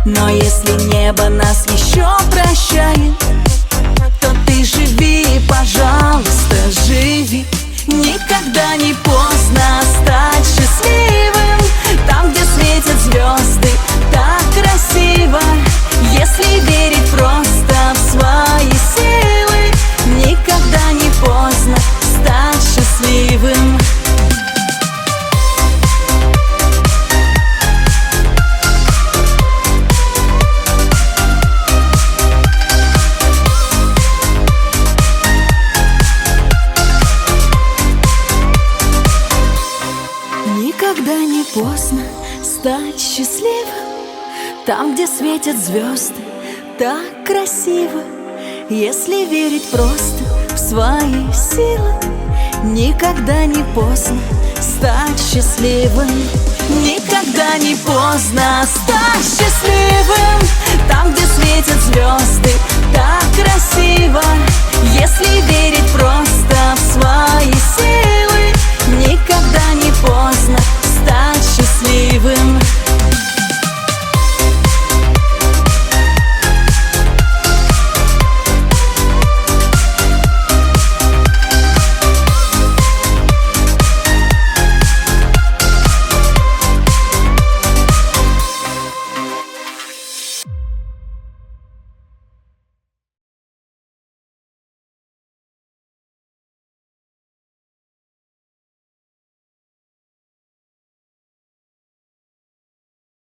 Но если небо нас еще прощает, то ты живи, пожалуйста, живи. Никогда не поздно стать счастливым. Там, где светят звезды, так красиво. Если верить просто в свои силы, никогда не поздно стать счастливым. Никогда не поздно стать счастливым. Там, где светят звезды, так красиво. Если верить просто в свои силы, никогда не поздно стать счастливым. Никогда не поздно стать счастливым.